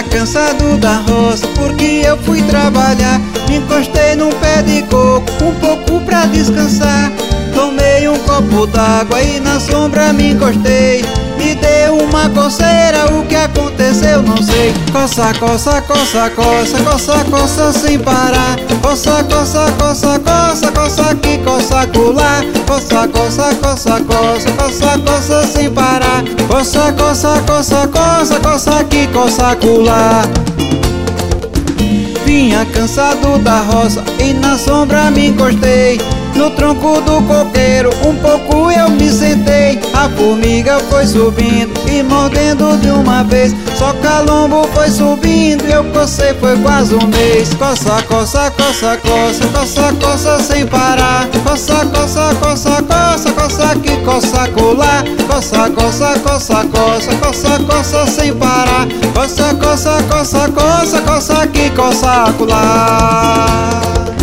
Vinha cansado da roça porque eu fui trabalhar. Me encostei num pé de coco um pouco pra descansar. Tomei um copo d'água e na sombra me encostei. Me deu uma coceira, o que aconteceu não sei. Coça, coça, coça, coça, coça, coça sem parar. Coça, coça, coça, coça, coça aqui, coça acolá. Coça, coça, coça, coça, coça, coça sem parar. Coça, coça, coça, coça, coça aqui, coça acolá. Vinha cansado da roça e na sombra me encostei. No tronco do coqueiro um pouco eu me sentei. A formiga foi subindo e mordendo de uma vez. Só calombo foi subindo e eu cocei, foi quase um mês. Coça, coça, coça, coça, coça, coça sem parar. Coça, coça, coça, coça, coça aqui, coça acolá. Coça, coça, coça, coça, coça, coça sem parar. Coça, coça, coça, coça, coça aqui, coça acolá.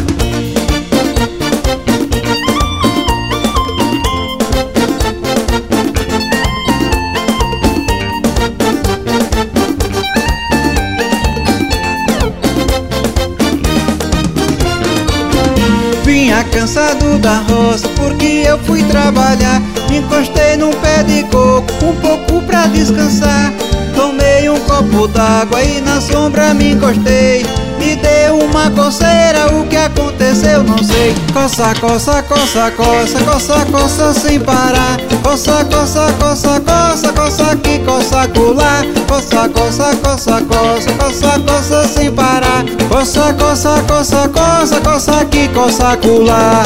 Vinha cansado da roça porque eu fui trabalhar. Me encostei num pé de coco um pouco pra descansar. Tomei um copo d'água e na sombra me encostei. Me deu uma coceira, o que aconteceu não sei. Coça, coça, coça, coça, coça, coça sem parar. Coça, coça, coça, coça, coça aqui, coça acolá. Coça, coça, coça, coça, coça, coça sem parar. Coça, coça, coça, coça, coça aqui, coça acolá.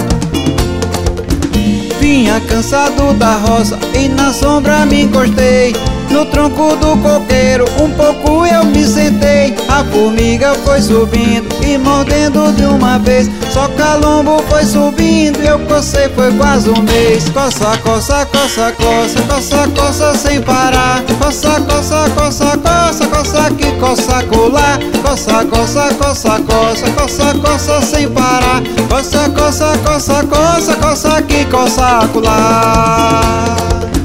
Vinha cansado da roça e na sombra me encostei. No tronco do coqueiro um pouco eu me sentei. A formiga foi subindo e mordendo de uma vez. Só calombo foi subindo e eu cocei, foi quase um mês. Coça, coça, coça, coça, coça, coça sem parar. Coça, coça, coça, coça, coça aqui, coça acolá. Coça, coça, coça, coça, coça, coça sem parar. Coça, coça, coça, coça, coça aqui, coça acolá.